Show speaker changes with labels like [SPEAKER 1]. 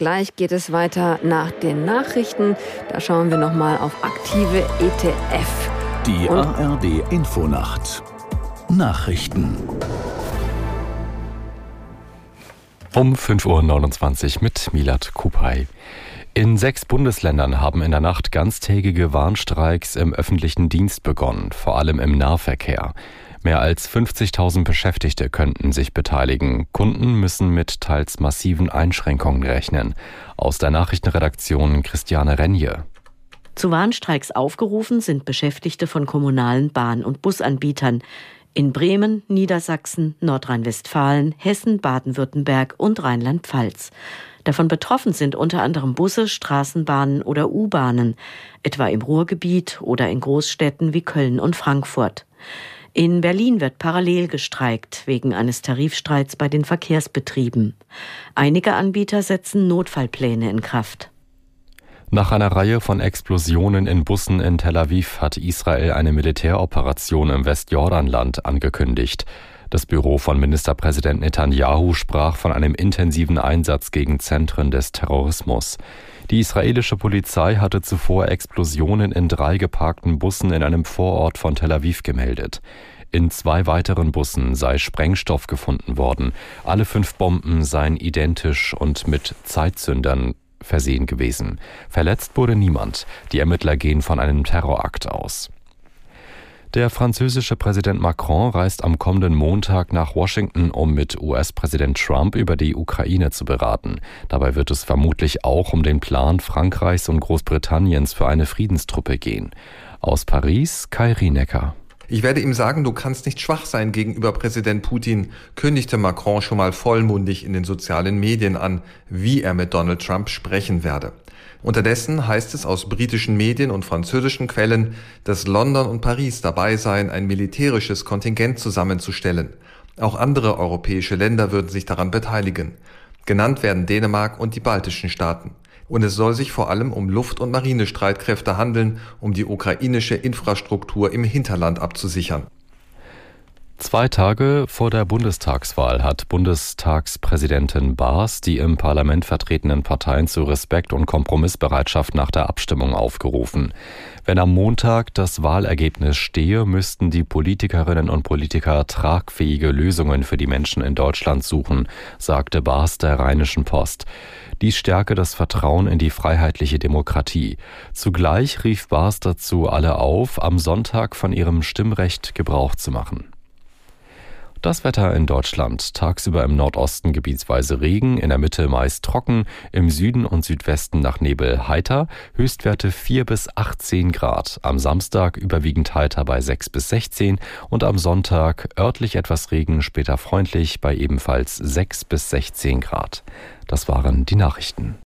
[SPEAKER 1] Gleich geht es weiter nach den Nachrichten. Da schauen wir nochmal auf aktive ETF.
[SPEAKER 2] Die ARD Infonacht. Nachrichten.
[SPEAKER 3] Um 5.29 Uhr mit Milad Kupay. In 6 Bundesländern haben in der Nacht ganztägige Warnstreiks im öffentlichen Dienst begonnen, vor allem im Nahverkehr. Mehr als 50.000 Beschäftigte könnten sich beteiligen. Kunden müssen mit teils massiven Einschränkungen rechnen. Aus der Nachrichtenredaktion Christiane Renje.
[SPEAKER 4] Zu Warnstreiks aufgerufen sind Beschäftigte von kommunalen Bahn- und Busanbietern in Bremen, Niedersachsen, Nordrhein-Westfalen, Hessen, Baden-Württemberg und Rheinland-Pfalz. Davon betroffen sind unter anderem Busse, Straßenbahnen oder U-Bahnen, etwa im Ruhrgebiet oder in Großstädten wie Köln und Frankfurt. In Berlin wird parallel gestreikt wegen eines Tarifstreits bei den Verkehrsbetrieben. Einige Anbieter setzen Notfallpläne in Kraft.
[SPEAKER 3] Nach einer Reihe von Explosionen in Bussen in Tel Aviv hat Israel eine Militäroperation im Westjordanland angekündigt. Das Büro von Ministerpräsident Netanyahu sprach von einem intensiven Einsatz gegen Zentren des Terrorismus. Die israelische Polizei hatte zuvor Explosionen in 3 geparkten Bussen in einem Vorort von Tel Aviv gemeldet. In 2 weiteren Bussen sei Sprengstoff gefunden worden. Alle 5 Bomben seien identisch und mit Zeitzündern versehen gewesen. Verletzt wurde niemand. Die Ermittler gehen von einem Terrorakt aus. Der französische Präsident Macron reist am kommenden Montag nach Washington, um mit US-Präsident Trump über die Ukraine zu beraten. Dabei wird es vermutlich auch um den Plan Frankreichs und Großbritanniens für eine Friedenstruppe gehen. Aus Paris, Kai Rienecker.
[SPEAKER 5] Ich werde ihm sagen, du kannst nicht schwach sein gegenüber Präsident Putin, kündigte Macron schon mal vollmundig in den sozialen Medien an, wie er mit Donald Trump sprechen werde. Unterdessen heißt es aus britischen Medien und französischen Quellen, dass London und Paris dabei seien, ein militärisches Kontingent zusammenzustellen. Auch andere europäische Länder würden sich daran beteiligen. Genannt werden Dänemark und die baltischen Staaten. Und es soll sich vor allem um Luft- und Marinestreitkräfte handeln, um die ukrainische Infrastruktur im Hinterland abzusichern.
[SPEAKER 3] 2 Tage vor der Bundestagswahl hat Bundestagspräsidentin Baas die im Parlament vertretenen Parteien zu Respekt und Kompromissbereitschaft nach der Abstimmung aufgerufen. Wenn am Montag das Wahlergebnis stehe, müssten die Politikerinnen und Politiker tragfähige Lösungen für die Menschen in Deutschland suchen, sagte Baas der Rheinischen Post. Dies stärke das Vertrauen in die freiheitliche Demokratie. Zugleich rief Baas dazu alle auf, am Sonntag von ihrem Stimmrecht Gebrauch zu machen. Das Wetter in Deutschland. Tagsüber im Nordosten gebietsweise Regen, in der Mitte meist trocken, im Süden und Südwesten nach Nebel heiter, Höchstwerte 4 bis 18 Grad. Am Samstag überwiegend heiter bei 6 bis 16 und am Sonntag örtlich etwas Regen, später freundlich bei ebenfalls 6 bis 16 Grad. Das waren die Nachrichten.